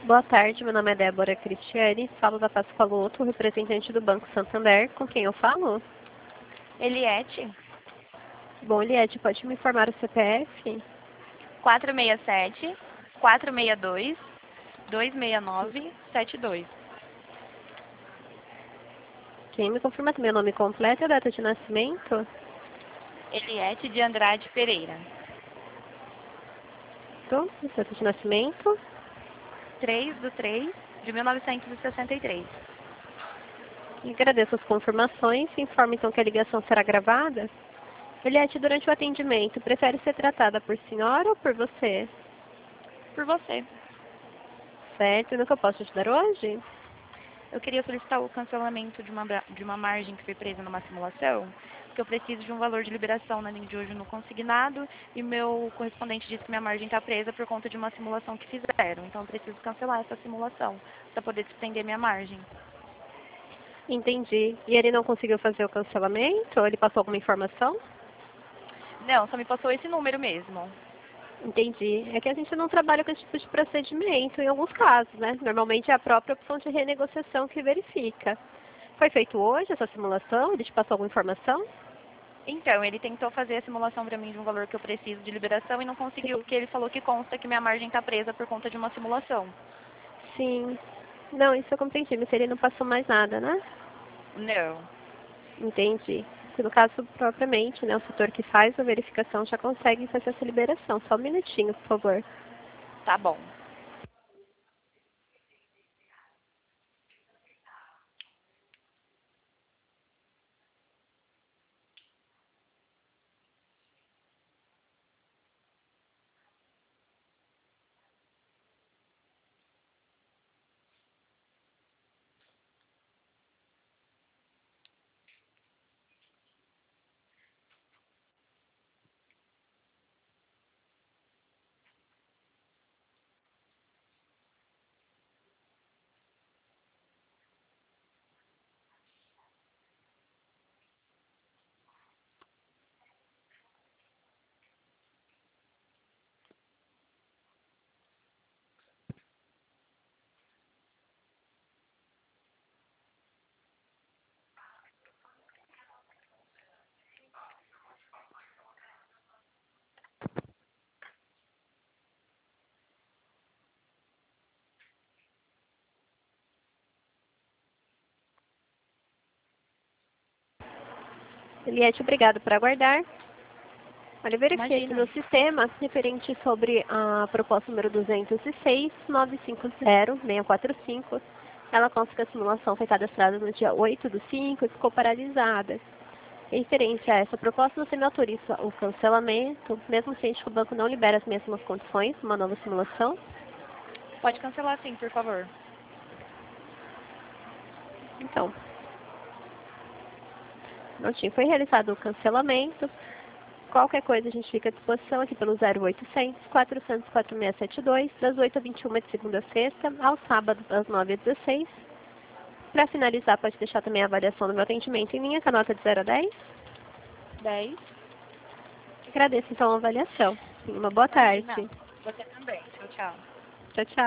Boa tarde, meu nome é Débora Cristiane, falo da Pascoaloto, representante do Banco Santander. Com quem eu falo? Eliette, Bom, Eliette, pode me informar o CPF? 467 462 269 72. Quem me confirma também o nome completo e a data de nascimento? Eliette de Andrade Pereira. Data de nascimento? 3/3/1963. Agradeço as confirmações. Informo então que a ligação será gravada. Eliette, durante o atendimento, prefere ser tratada por senhora ou por você? Por você. Certo, e no que eu posso ajudar hoje? Eu queria solicitar o cancelamento de uma margem que foi presa numa simulação, porque eu preciso de um valor de liberação na linha de hoje no consignado e meu correspondente disse que minha margem está presa por conta de uma simulação que fizeram. Então eu preciso cancelar essa simulação para poder desprender minha margem. Entendi. E ele não conseguiu fazer o cancelamento? Ou ele passou alguma informação? Não, só me passou esse número mesmo. Entendi. É que a gente não trabalha com esse tipo de procedimento em alguns casos, né? Normalmente é a própria opção de renegociação que verifica. Foi feito hoje essa simulação? Ele te passou alguma informação? Então, ele tentou fazer a simulação para mim de um valor que eu preciso de liberação e não conseguiu, Sim. porque ele falou que consta que minha margem está presa por conta de uma simulação. Sim. Não, isso eu compreendi, mas ele não passou mais nada, né? Não. Entendi. Se no caso propriamente, né, o setor que faz a verificação já consegue fazer essa liberação. Só um minutinho, por favor. Tá bom. Eliette, obrigado por aguardar. Olha, eu verifiquei aqui Imagina. no sistema, referente sobre a proposta número 206-950-645. Ela consta que a simulação foi cadastrada no dia 8/5 e ficou paralisada. Referente a essa proposta, você me autoriza o cancelamento, mesmo ciente que o banco não libera as mesmas condições, uma nova simulação? Pode cancelar sim, por favor. Então, não tinha. Foi realizado o cancelamento. Qualquer coisa a gente fica à disposição aqui pelo 0800 400 4672, das 8 às 21 de segunda a sexta, aos sábados das 9 às 16. Para finalizar, pode deixar também a avaliação do meu atendimento em linha, com a nota de 0 a 10. 10. Agradeço então a avaliação. Uma boa Imagina. tarde. Você também. Tchau, tchau. Tchau, tchau.